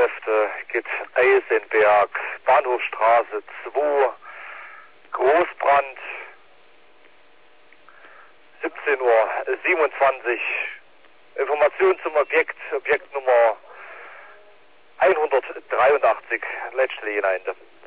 Rettungskräfte gibt Eisenberg, Bahnhofstraße 2, Großbrand, 17:27 Uhr. Information zum Objektnummer 183, letztlich hinein.